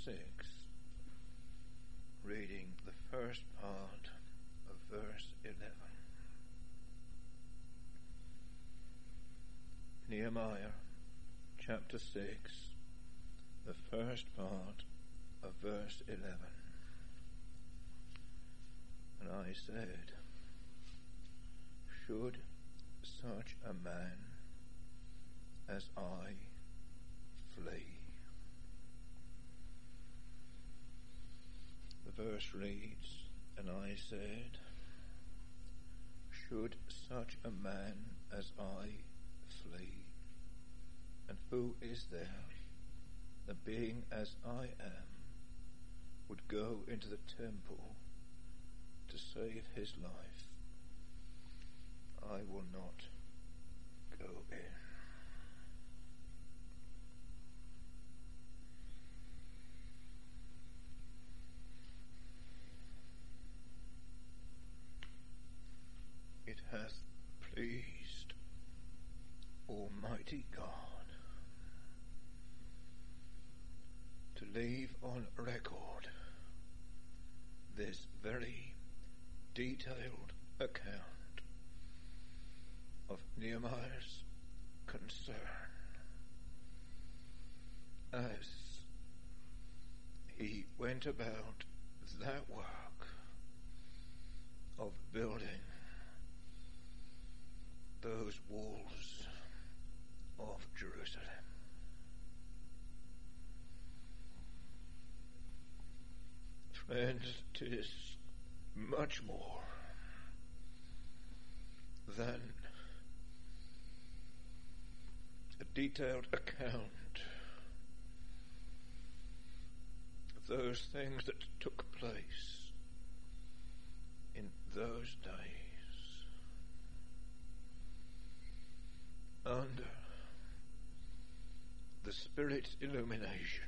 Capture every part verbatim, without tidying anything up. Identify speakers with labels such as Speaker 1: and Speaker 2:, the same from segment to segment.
Speaker 1: six, reading the first part of verse eleven. Nehemiah chapter six, the first part of verse eleven. And I said, should such a man as I flee? The verse reads, and I said, should such a man as I flee? And who is there, that being as I am, would go into the temple to save his life? I will not go in. It hath pleased Almighty God to leave on record this very detailed account of Nehemiah's concern as he went about that work of building those walls of Jerusalem. Friends, 'tis much more than a detailed account of those things that took place in those days under the Spirit's illumination.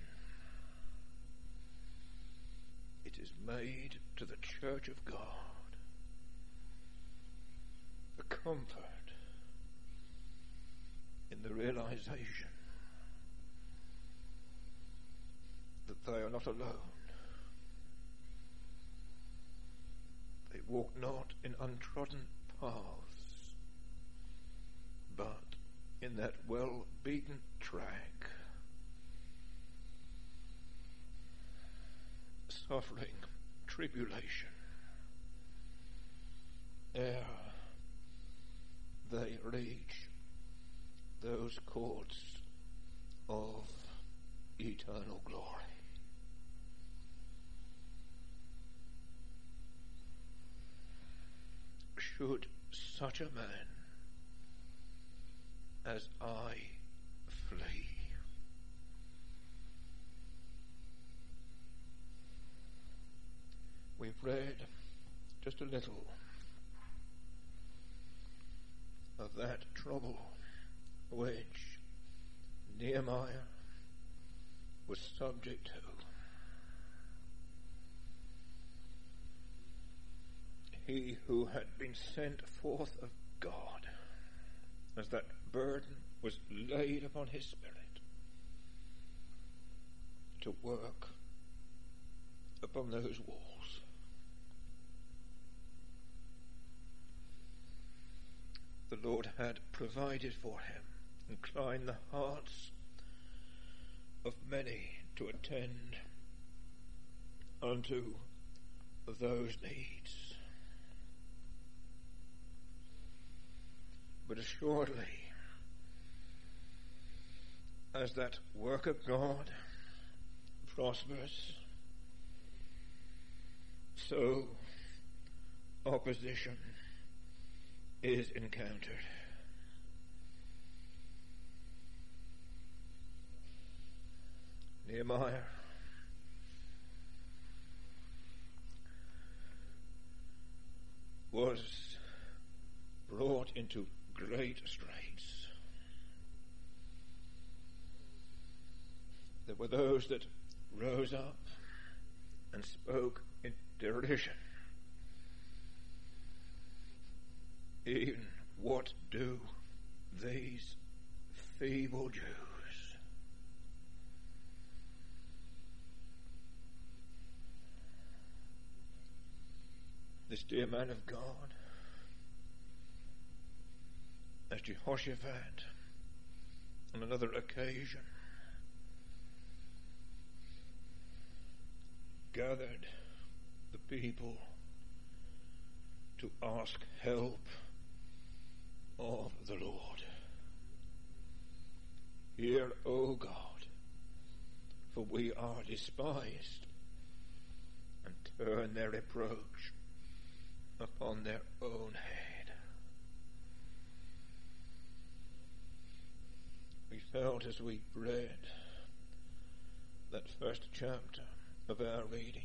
Speaker 1: It is made to the Church of God a comfort in the realization that they are not alone. They walk not in untrodden paths, but in that well-beaten track, suffering tribulation, ere they reach those courts of eternal glory. Should such a man as I flee? We've read just a little of that trouble which Nehemiah was subject to. He who had been sent forth of God, as that burden was laid upon his spirit to work upon those walls. The Lord had provided for him, inclined the hearts of many to attend unto those needs. But assuredly, as that work of God prospers, so opposition is encountered. Nehemiah was brought into great straits. There were those that rose up and spoke in derision. Even what do these feeble Jews? this dear man of God, as Jehoshaphat on another occasion gathered the people to ask help of the Lord. Hear, O God, for we are despised, and turn their reproach upon their own head. We felt as we read that first chapter of our reading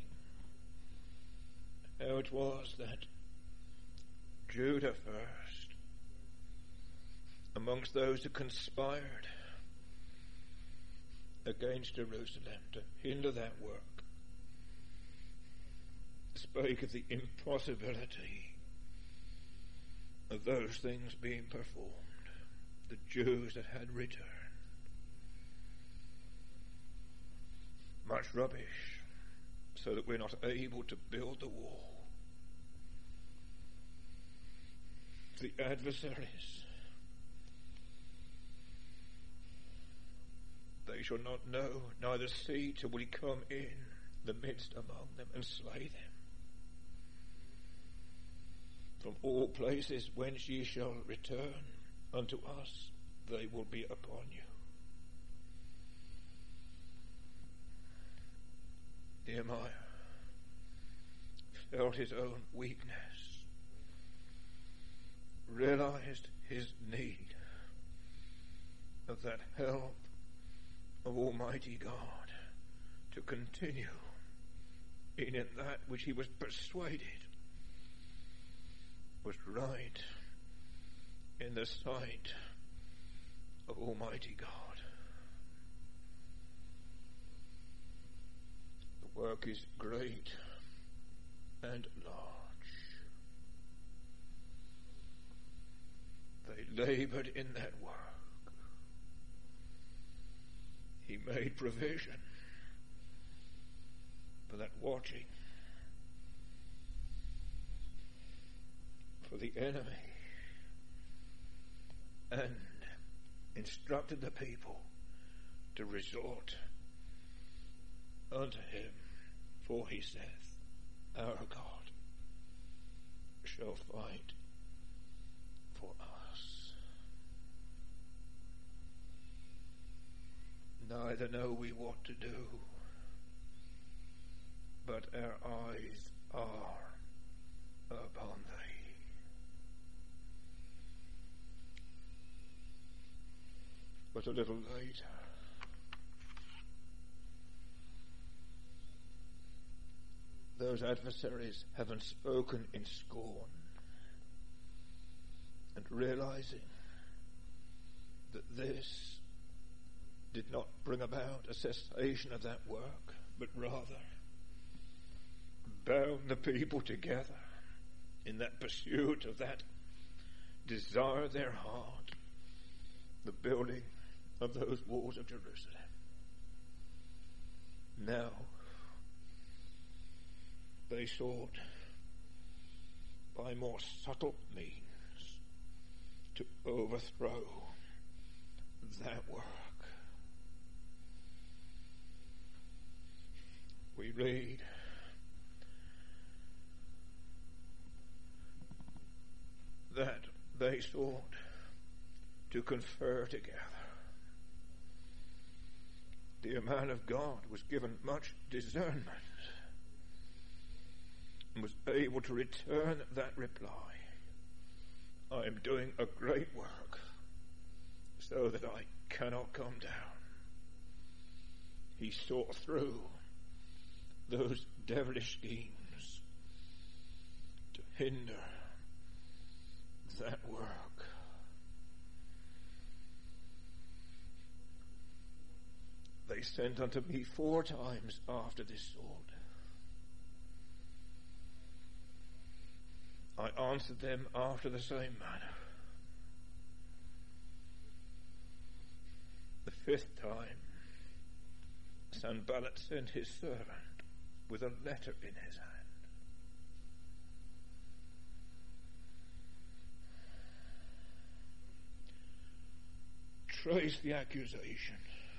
Speaker 1: how it was that Judah first, amongst those who conspired against Jerusalem to hinder that work, spake of the impossibility of those things being performed, the Jews that had returned. Much rubbish, so that we're not able to build the wall. The adversaries, they shall not know, neither see, till we come in the midst among them and slay them. From all places whence ye shall return unto us, they will be upon you. Nehemiah felt his own weakness, realized his need of that help of Almighty God to continue in that which he was persuaded was right in the sight of Almighty God. The work is great and large. They labored in that work. He made provision for that watching, for the enemy, and instructed the people to resort unto him, for he saith, our God shall fight for us. Neither know we what to do, but our eyes are upon thee. But a little later, those adversaries, having spoken in scorn, and realizing that this did not bring about a cessation of that work, but rather bound the people together in that pursuit of that desire of their heart, the building of those walls of Jerusalem. Now they sought by more subtle means to overthrow that work. We read that they sought to confer together. The man of God was given much discernment and was able to return that reply. I am doing a great work so that I cannot come down. He saw through those devilish schemes to hinder that work. They sent unto me four times after this sort. I answered them after the same manner. The fifth time, Sanballat sent his servant with a letter in his hand. trace the accusation.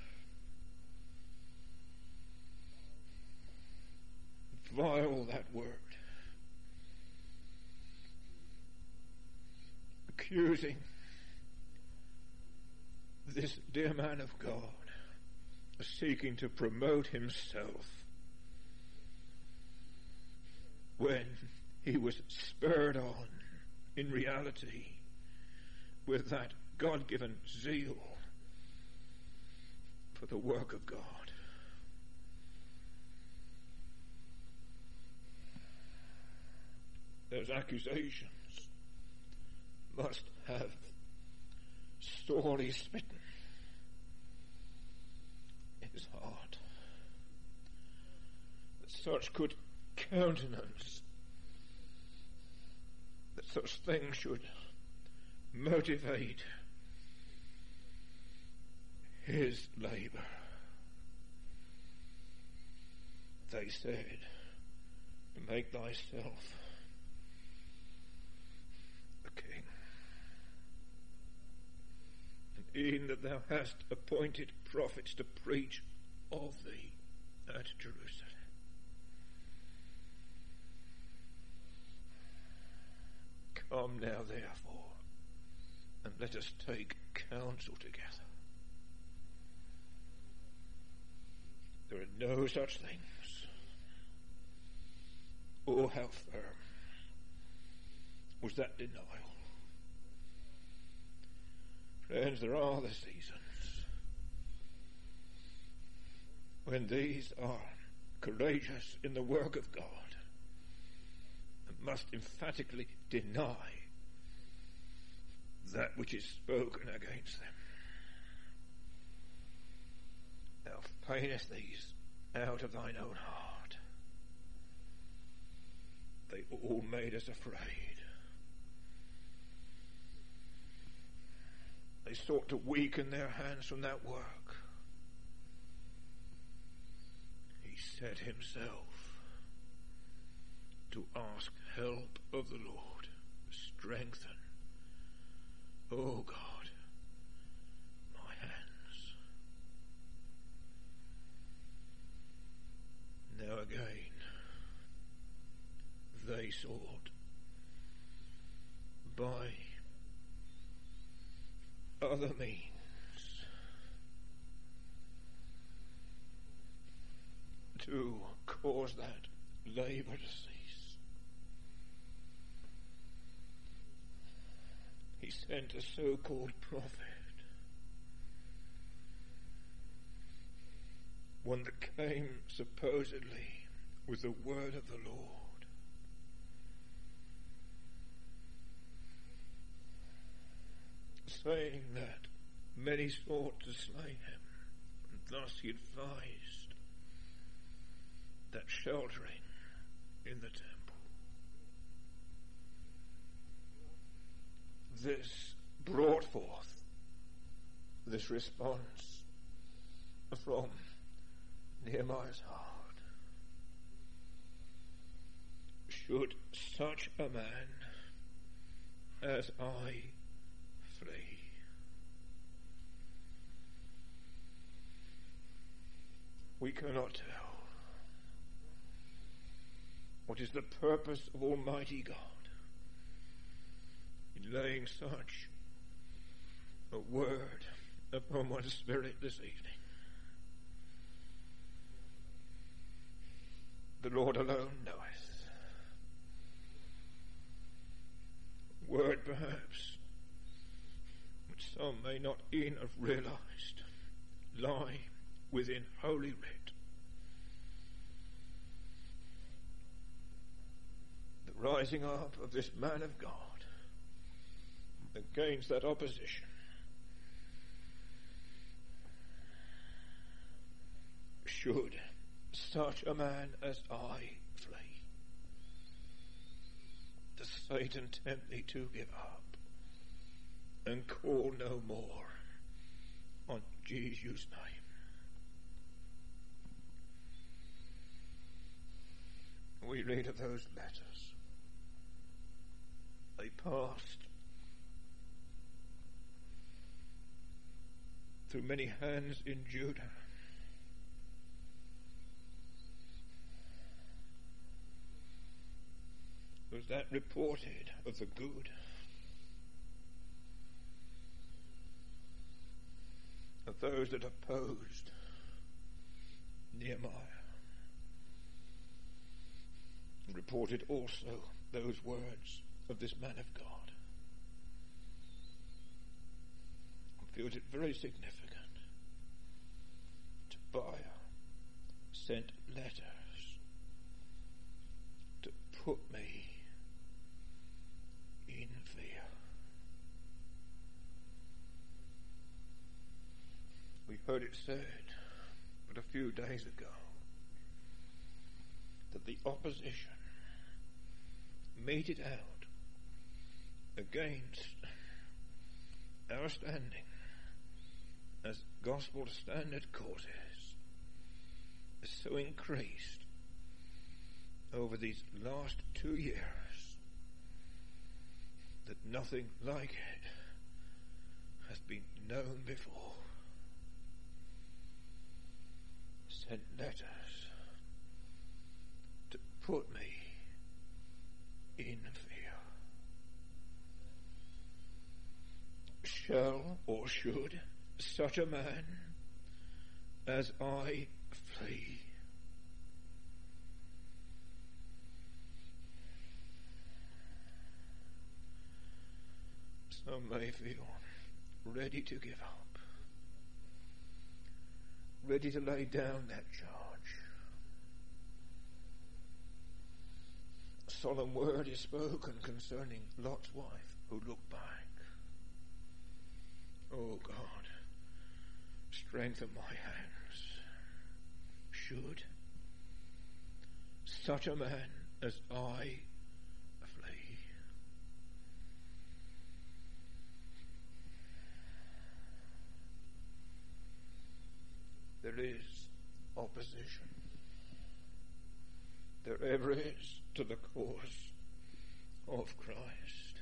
Speaker 1: Vile that word. Accusing this dear man of God, seeking to promote himself when he was spurred on in reality with that God-given zeal for the work of God. Those accusations must have sorely smitten his heart, that such could countenance, that such things should motivate his labor. They said, to make thyself a king, and e'en that thou hast appointed prophets to preach of thee at Jerusalem. Come now, therefore, and let us take counsel together. There are no such things. Oh, how firm was that denial. Friends, there are the seasons when these are courageous in the work of God and must emphatically deny that which is spoken against them. Thou paintest these out of thine own heart. They all made us afraid. They sought to weaken their hands from that work. He set himself to ask help of the Lord. Strengthen, O God, my hands. Now again, they sought by other means to cause that labor to cease. He sent a so-called prophet, one that came supposedly with the word of the Lord. Saying that many sought to slay him, and thus he advised that sheltering in the temple. This brought forth this response from Nehemiah's heart. Should such a man as I flee? We cannot tell what is the purpose of Almighty God in laying such a word upon one's spirit this evening. The Lord alone knoweth. Word perhaps which some may not e'en have realized lie within Holy Writ. The rising up of this man of God against that opposition should such a man as I flee, does Satan tempt thee to give up and call no more on Jesus' name? We read of those letters. They passed through many hands in Judah. Was that reported of the good, of those that opposed Nehemiah, and reported also those words of this man of God, and feels it very significant. Tobiah sent letters to put me in fear. We heard it said but a few days ago that the opposition meted out against our standing as gospel standard causes is so increased over these last two years that nothing like it has been known before. Sent letters to put me in fear. Shall or should such a man as I flee? Some may feel ready to give up, ready to lay down that charge. A solemn word is spoken concerning Lot's wife who looked back. Oh God, strengthen my hands. Should such a man as I flee? There is opposition. There ever is to the cause of Christ.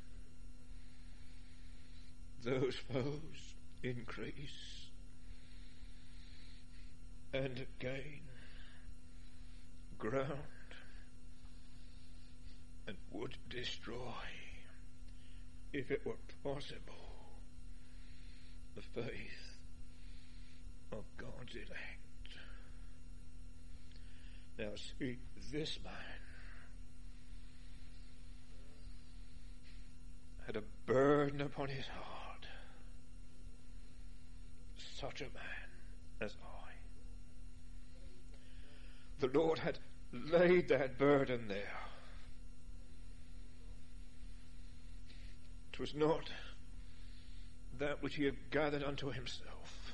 Speaker 1: Those foes increase and gain ground and would destroy, if it were possible, the faith of God's elect. Now see, this man had a burden upon his heart. Such a man as I. The Lord had laid that burden there. 'Twas not that which he had gathered unto himself,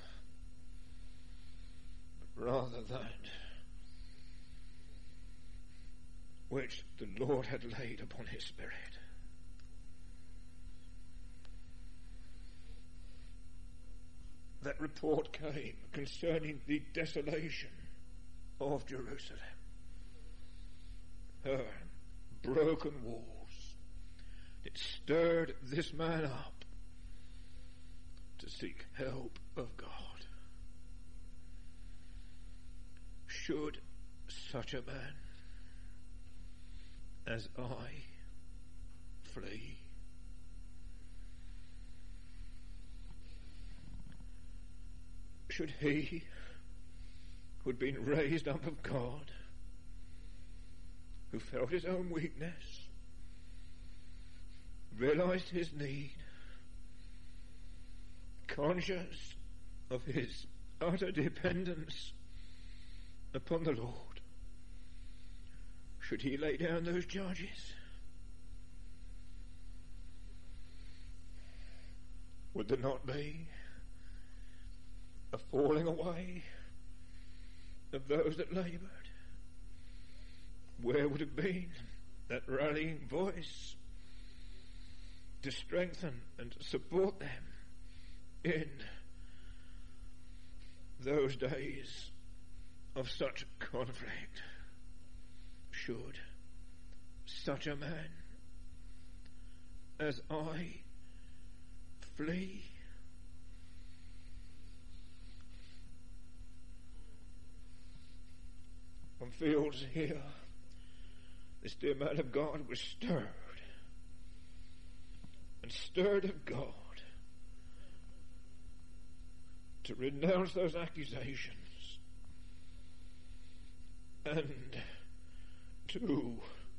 Speaker 1: but rather that which the Lord had laid upon his spirit. That report came concerning the desolation of Jerusalem, her broken walls. It stirred this man up to seek help of God. Should such a man as I flee? Should he who had been raised up of God, who felt his own weakness, realized his need, conscious of his utter dependence upon the Lord, should he lay down those charges? Would there not be a falling away of those that laboured? Where would have been that rallying voice to strengthen and support them in those days of such conflict? Should such a man as I flee? on fields here, this dear man of God was stirred, and stirred of God, to renounce those accusations and to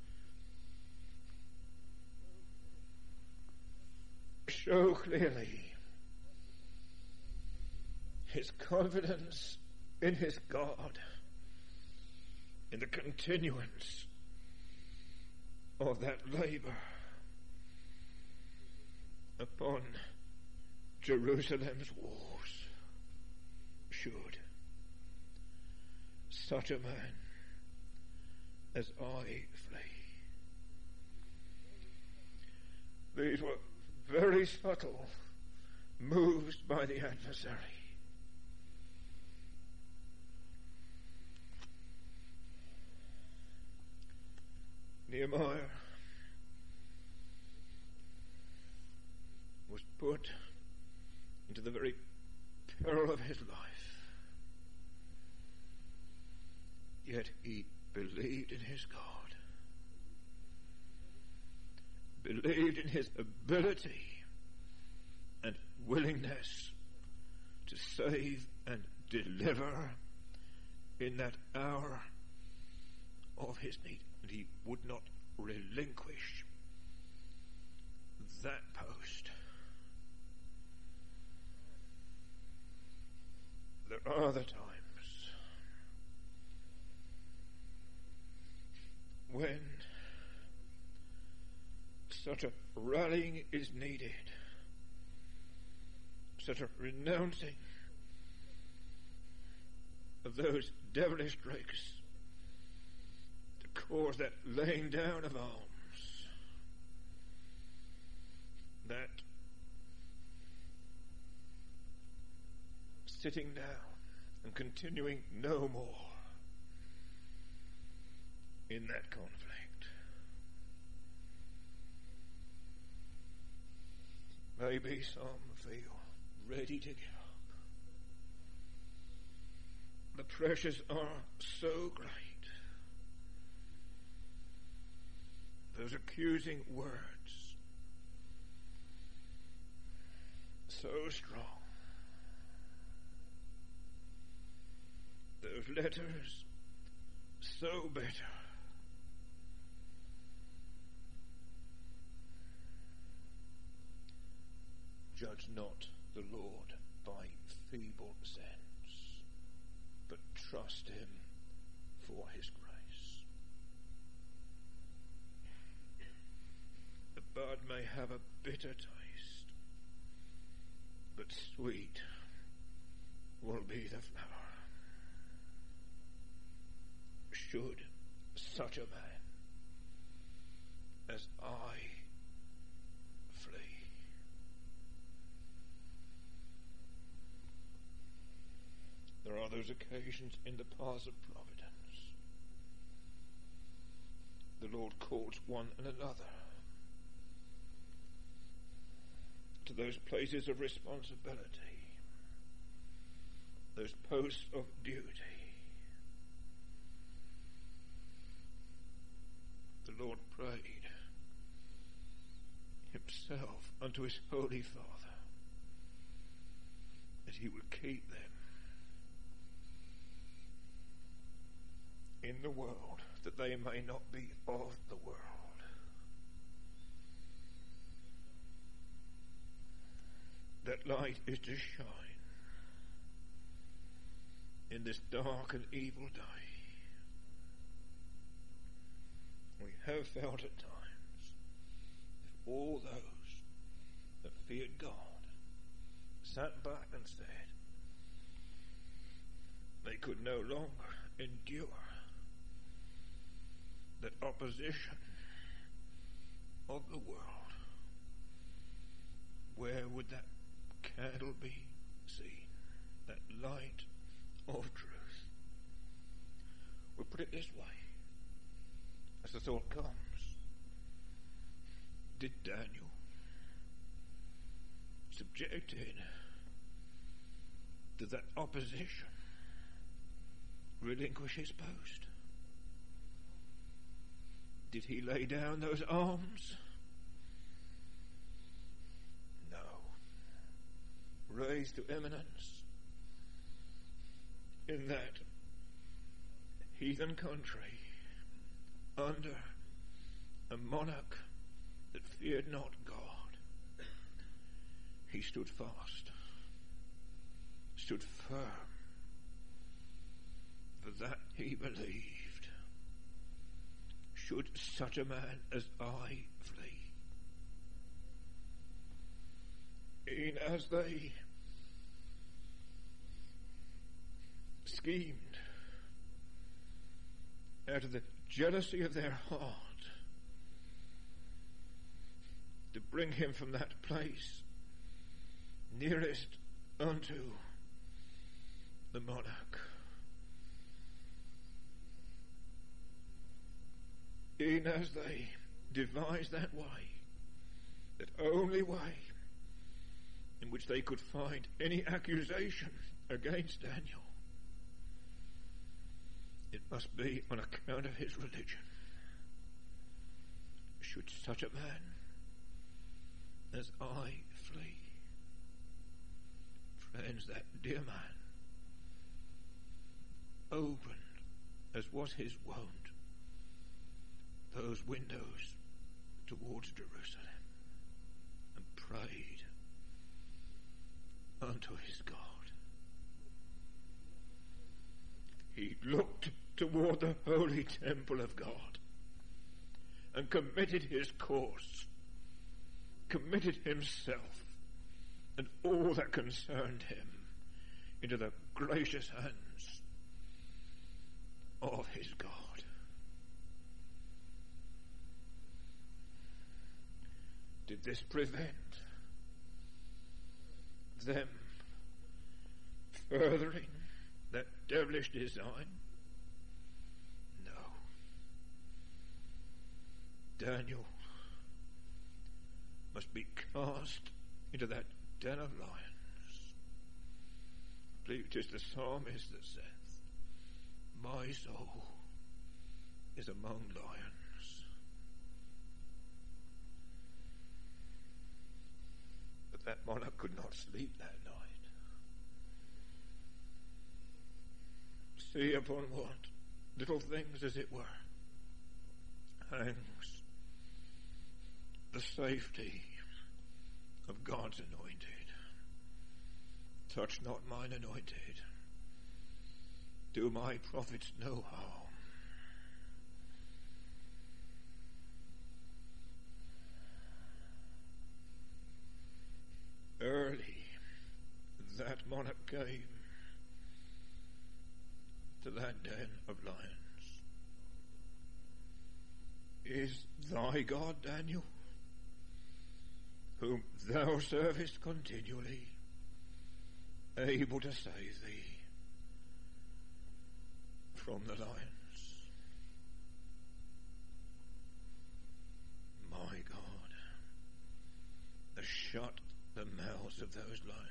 Speaker 1: show clearly his confidence in his God, in the continuance of that labor upon Jerusalem's walls. Should such a man as I flee. These were very subtle moves by the adversary. Nehemiah was put into the very peril of his life. Yet he believed in his God, believed in his ability and willingness to save and deliver in that hour of his need. And he would not relinquish that post. There are other times when such a rallying is needed, such a renouncing of those devilish tricks to cause that laying down of arms, that sitting down and continuing no more in that conflict. Maybe some feel ready to give up. The pressures are so great. Those accusing words so strong. Those letters so bitter. Judge not the Lord by feeble sense, but trust him for his grace. The bud may have a bitter taste, but sweet will be the flower. Should such a man as I flee. There are those occasions in the paths of providence. The Lord calls one and another to those places of responsibility, those posts of duty. The Lord prayed himself unto his holy Father that he would keep them in the world, that they may not be of the world. That light is to shine in this dark and evil day. We have felt at times that all those that feared God sat back and said they could no longer endure that opposition of the world. Where would that candle be seen? That light of truth. We'll put it this way. As the thought comes, did Daniel, subjected to that opposition, relinquish his post? Did he lay down those arms? No. Raised to eminence in that heathen country under a monarch that feared not God, he stood fast, stood firm, for that he believed. Should such a man as I flee? E'en as they schemed out of the jealousy of their heart to bring him from that place nearest unto the monarch, e'en as they devised that way, that only way in which they could find any accusation against Daniel, it must be on account of his religion. Should such a man as I flee? Friends, that dear man opened, as was his wont, those windows towards Jerusalem and prayed unto his God. He looked toward the holy temple of God and committed his course, committed himself and all that concerned him into the gracious hands of his God. Did this prevent them furthering that devilish design? No. Daniel must be cast into that den of lions. I believe it is the psalmist that saith, my soul is among lions. But that monarch could not sleep that night. See upon what little things, as it were, hangs the safety of God's anointed. Touch not mine anointed. Do my prophets no harm. Early that monarch came to that den of lions. Is thy God, Daniel, whom thou servest continually, able to save thee from the lions? My God has shut the mouths of those lions.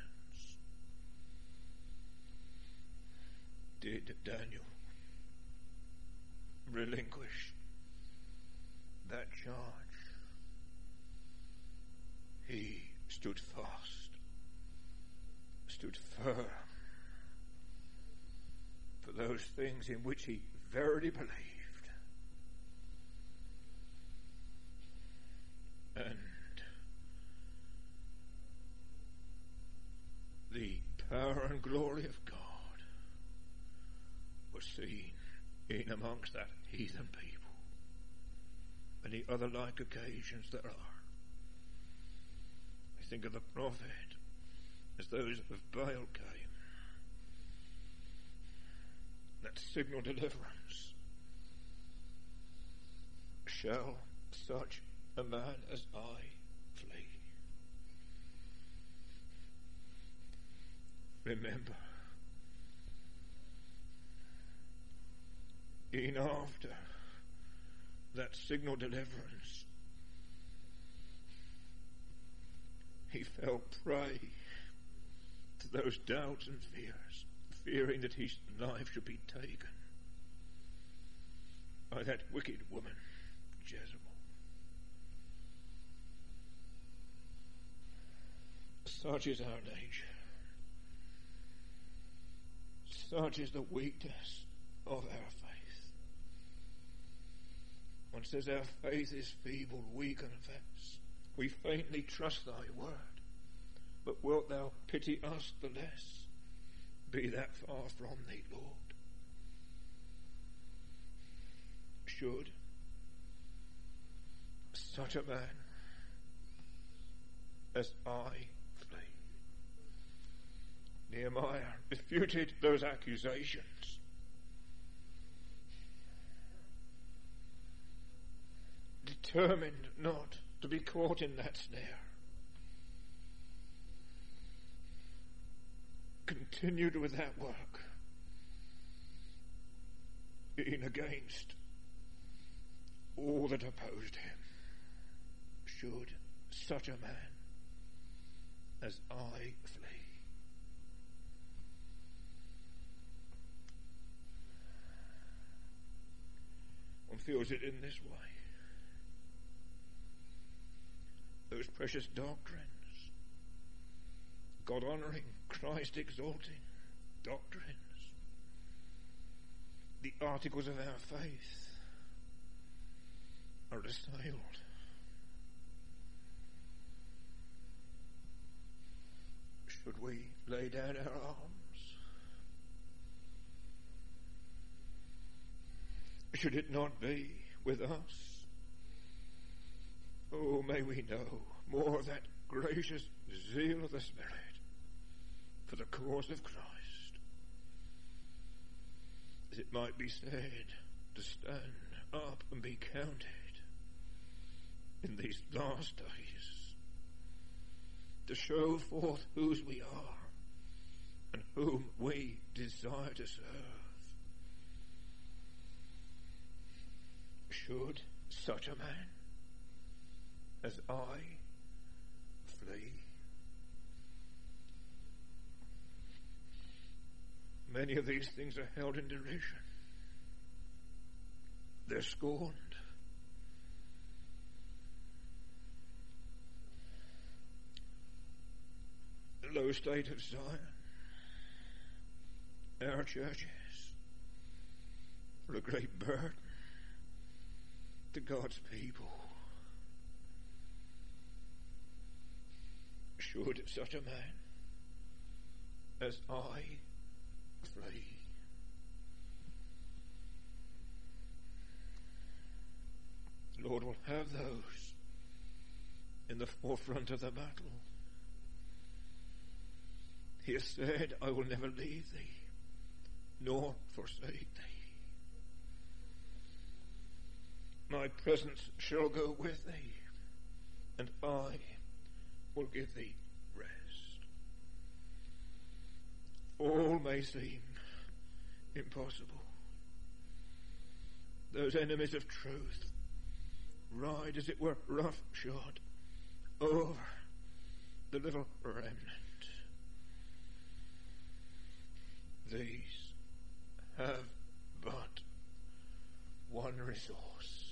Speaker 1: Did Daniel relinquish that charge? He stood fast, stood firm for those things in which he verily believed. And the power and glory of God was seen in amongst that heathen people. Many other like occasions there are. I think of the prophet as those of Baal came. That signal deliverance. Shall such a man as I flee? Remember, e'en after that signal deliverance, he fell prey to those doubts and fears, fearing that his life should be taken by that wicked woman, Jezebel. Such is our nature. Such is the weakness of our faith. One says our faith is feeble, we confess. We faintly trust thy word. But wilt thou pity us the less? Be that far from thee, Lord. Should such a man as I flee? Nehemiah refuted those accusations. Determined not to be caught in that snare. Continued with that work, in against all that opposed him. Should such a man as I flee? One feels it in this way. Those precious doctrines, God-honoring, Christ-exalting doctrines, the articles of our faith, are assailed. Should we lay down our arms? Should it not be with us? Oh, may we know more of that gracious zeal of the Spirit for the cause of Christ, as it might be said, to stand up and be counted in these last days, to show forth whose we are and whom we desire to serve. Should such a man as I flee? Many of these things are held in derision. They're scorned. The low state of Zion, our churches, are a great burden to God's people. Should such a man as I flee? The Lord will have those in the forefront of the battle. He has said, I will never leave thee, nor forsake thee. My presence shall go with thee, and I will give thee rest. All may seem impossible. Those enemies of truth ride, as it were, roughshod over the little remnant. These have but one resource,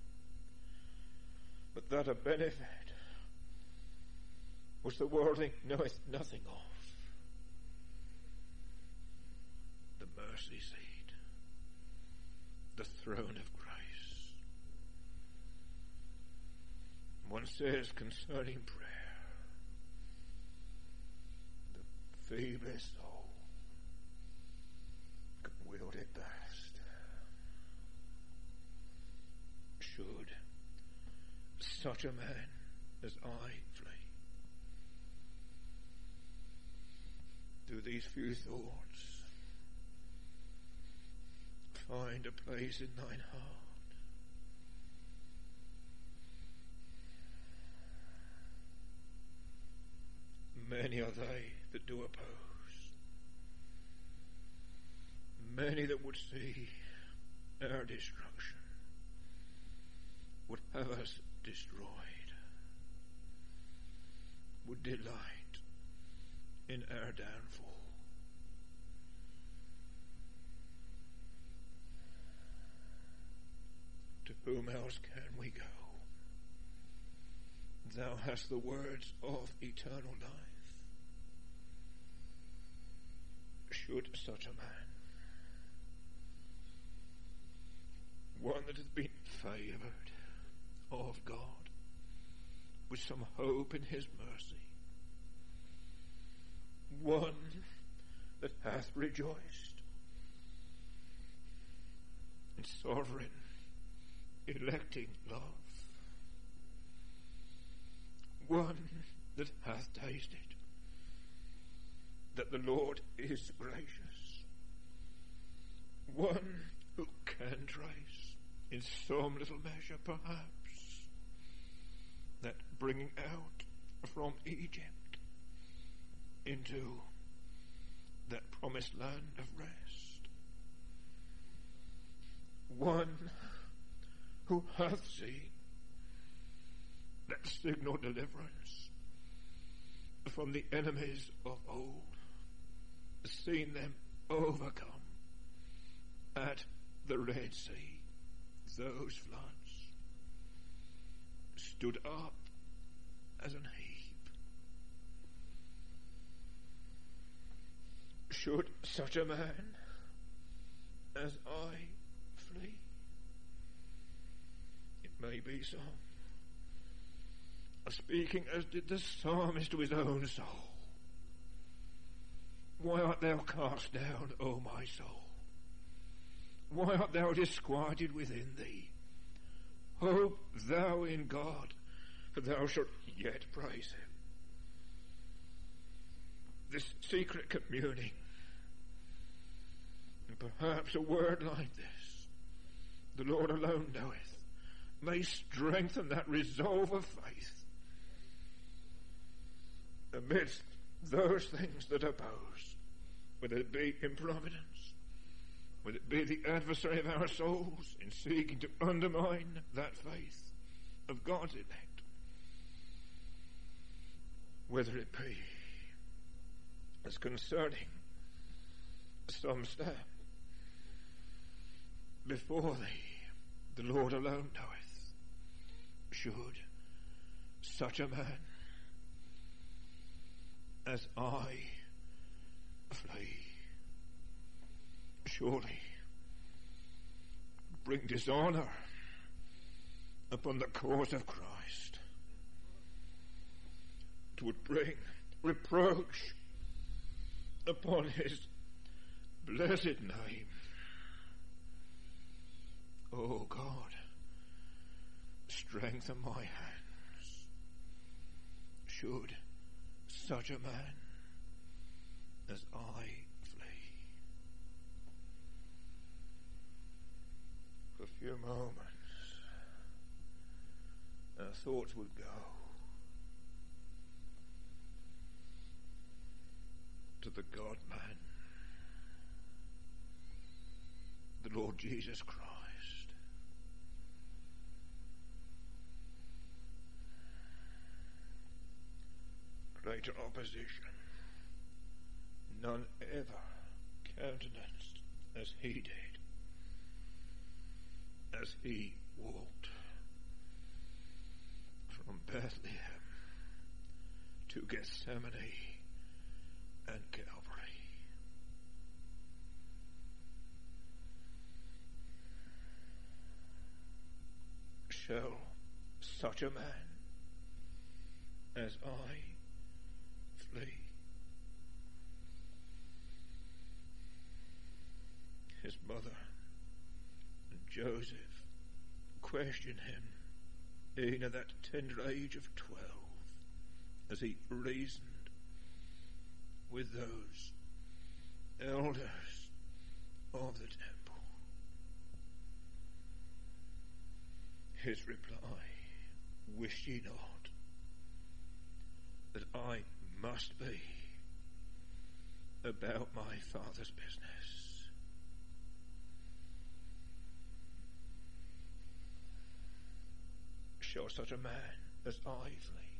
Speaker 1: but that a benefit which the worldling knoweth nothing of, the mercy seat, the throne of grace. One says concerning prayer, the feeblest soul can wield it best. Should such a man as I flee? Do these few thoughts find a place in thine heart? Many are they that do oppose, many that would see our destruction, would have us destroyed, would delight in our downfall. To whom else can we go? Thou hast the words of eternal life. Should such a man, one that hath been favoured of God, with some hope in his mercy, one that hath rejoiced in sovereign electing love, one that hath tasted that the Lord is gracious, one who can trace in some little measure perhaps that bringing out from Egypt into that promised land of rest, one who hath seen that signal deliverance from the enemies of old, seen them overcome at the Red Sea. Those floods stood up as an heap. Should such a man as I flee? It may be so. Speaking as did the psalmist to his own soul. Why art thou cast down, O my soul? Why art thou disquieted within thee? Hope thou in God, for thou shalt yet praise him. This secret communing, and perhaps a word like this, the Lord alone knoweth, may strengthen that resolve of faith amidst those things that oppose, whether it be improvidence, whether it be the adversary of our souls in seeking to undermine that faith of God's elect, whether it be as concerning some step before thee, the Lord alone knoweth. Should such a man as I flee, surely bring dishonour upon the cause of Christ. It would bring reproach upon his blessed name. O God, strengthen my hands. Should such a man as I flee. For a few moments our thoughts would go to the God-man, the Lord Jesus Christ. Greater opposition none ever countenanced as he did, as he walked from Bethlehem to Gethsemane and Calvary. Shall such a man as I flee? His mother and Joseph question him even at that tender age of twelve as he reasoned with those elders of the temple. His reply, wish ye not that I must be about my Father's business? Shall such a man as I flee?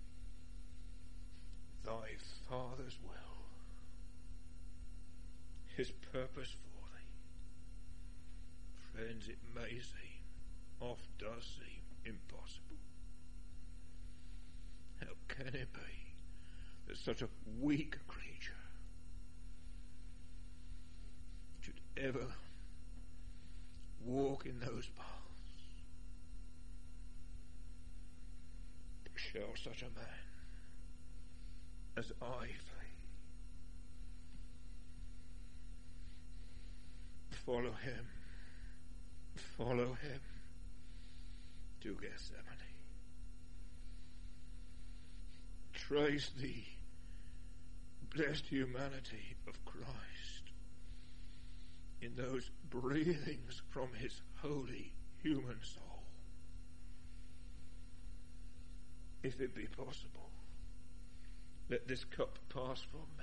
Speaker 1: Thy Father's will, his purpose for thee. Friends, it may seem, oft does seem, impossible. How can it be that such a weak creature should ever walk in those paths? Shall such a man as I flee? Follow him, follow him to Gethsemane. Trace the blessed humanity of Christ in those breathings from his holy human soul. If it be possible, let this cup pass from me.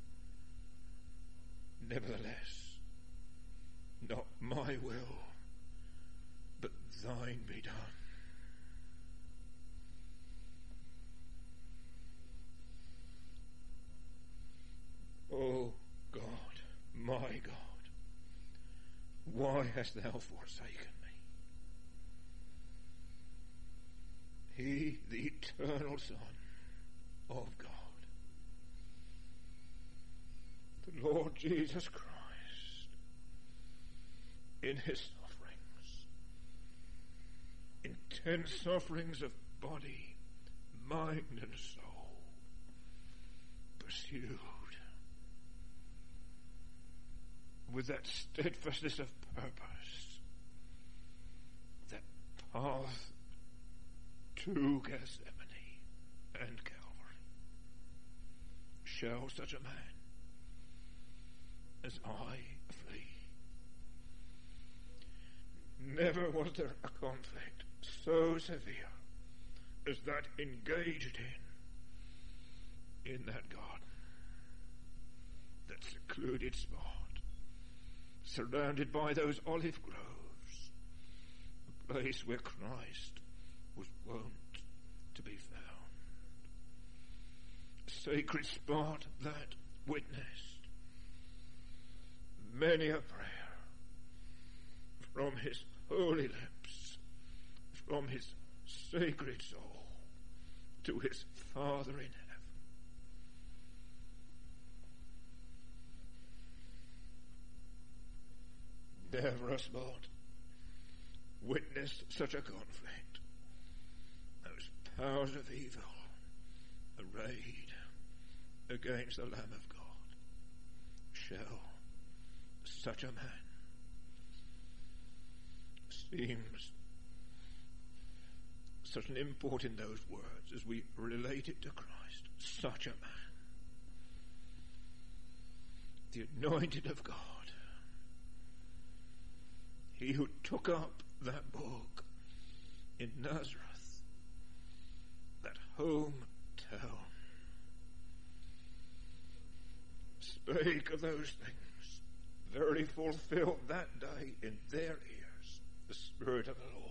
Speaker 1: Nevertheless, not my will, but thine be done. O God, my God, why hast thou forsaken me? He, the eternal Son of God, the Lord Jesus Christ, in his sufferings, intense sufferings of body, mind, and soul, pursued with that steadfastness of purpose, that path to Gethsemane and Calvary. Shall such a man as I flee? Never was there a conflict so severe as that engaged in in that garden, that secluded spot, surrounded by those olive groves, a place where Christ was wont to be found, a sacred spot that witnessed many a prayer from his holy lips, from his sacred soul to his Father in heaven. Never a spot witnessed such a conflict. Those powers of evil arrayed against the Lamb of God. Shall such a man, seems such an import in those words as we relate it to Christ, such a man, the anointed of God, he who took up that book in Nazareth, that hometown, spake of those things, verily fulfilled that day in their ears the Spirit of the Lord,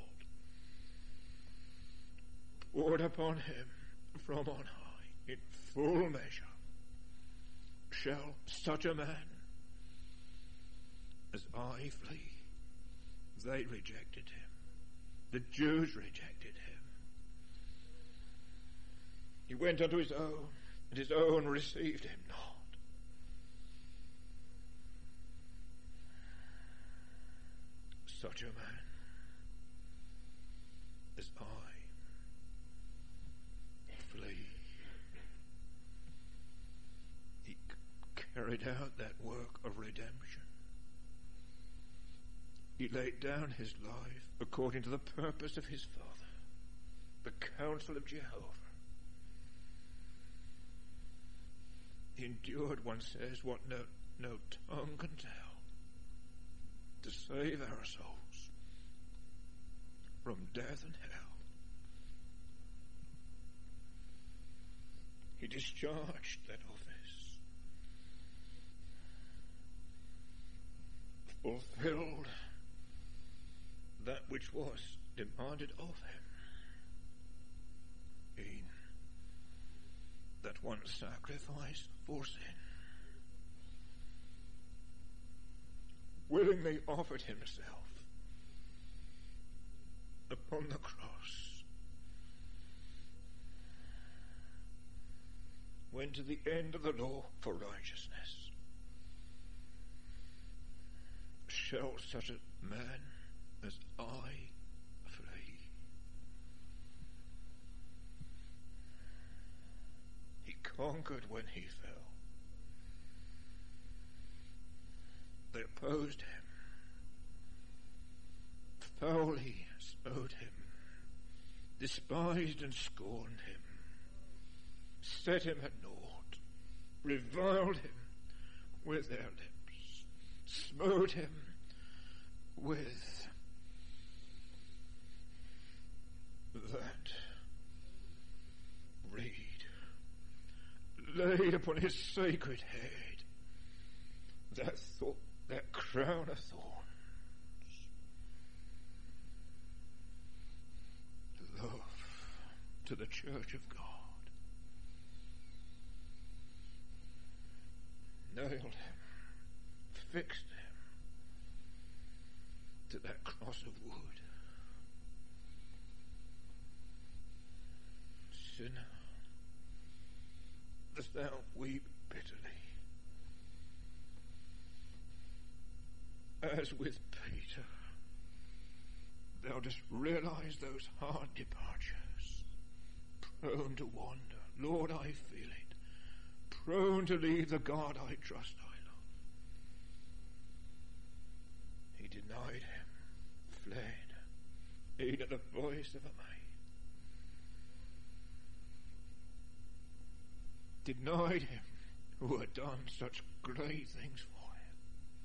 Speaker 1: poured upon him from on high in full measure. Shall such a man as I flee? They rejected him. The Jews rejected him. He went unto his own, and his own received him not. Such a man as I flee. He carried out that work of redemption. He laid down his life according to the purpose of his Father, the counsel of Jehovah. He endured, one says, what no, no tongue can tell, to save our souls from death and hell. He discharged that office, fulfilled that which was demanded of him in that one sacrifice for sin. willingly offered himself upon the cross, went to the end of the law for righteousness, shall such a man as I flee? He conquered when he fell. They opposed him, foully smote him, despised and scorned him, set him at naught, reviled him with their lips, smote him with that reed, laid upon his sacred head that thought, that crown of thorns. Love to the church of God. Nailed him, fixed him to that cross of wood. Sinner, dost thou weep bitterly, as with Peter thou dost realize those hard departures, prone to wander? Lord, I feel it, prone to leave the God I trust I love. He denied him, fled, even at the voice of a maid. Denied him who had done such great things for him.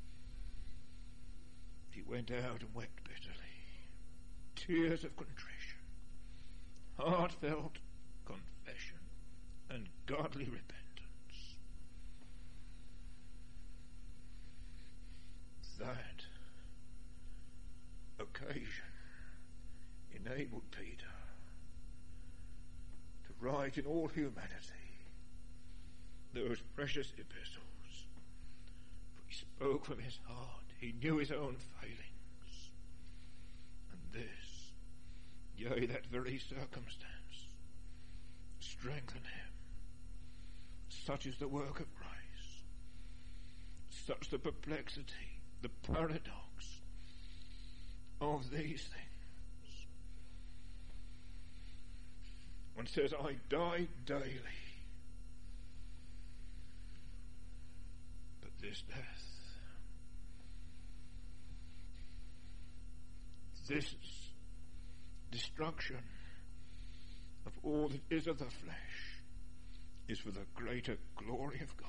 Speaker 1: He went out and wept bitterly, tears of contrition, heartfelt confession, and godly repentance. That occasion enabled Peter to write in all humanity those precious epistles, for he spoke from his heart. He knew his own failings, and this, yea, that very circumstance, strengthened him. Such is the work of grace, such the perplexity, the paradox of these things. One says, I die daily, but this death, this destruction of all that is of the flesh, is for the greater glory of God.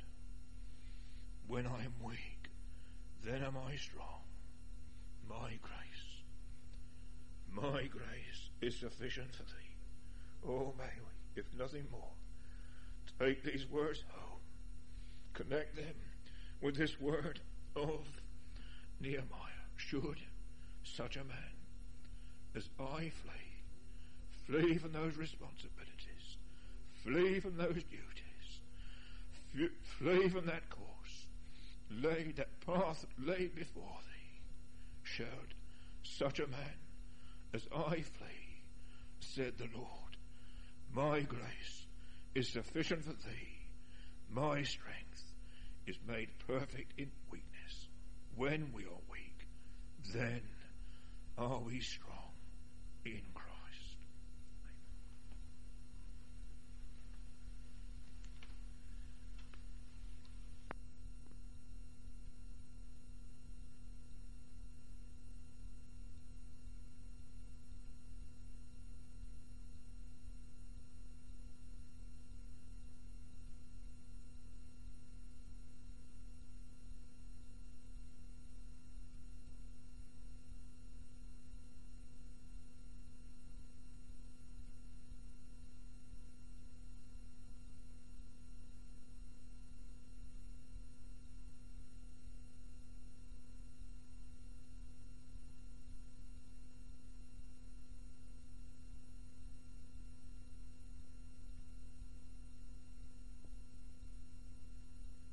Speaker 1: When I am weak, then am I strong. My grace, my grace is sufficient for thee. Oh, may we, if nothing more, take these words home, connect them with this word of Nehemiah. Should such a man as I flee, flee from those responsibilities, flee from those duties, f- flee from that course, lay that path laid before thee, should such a man as I flee, said the Lord, my grace is sufficient for thee, my strength is made perfect in weakness. When we are weak, then are we strong in Christ.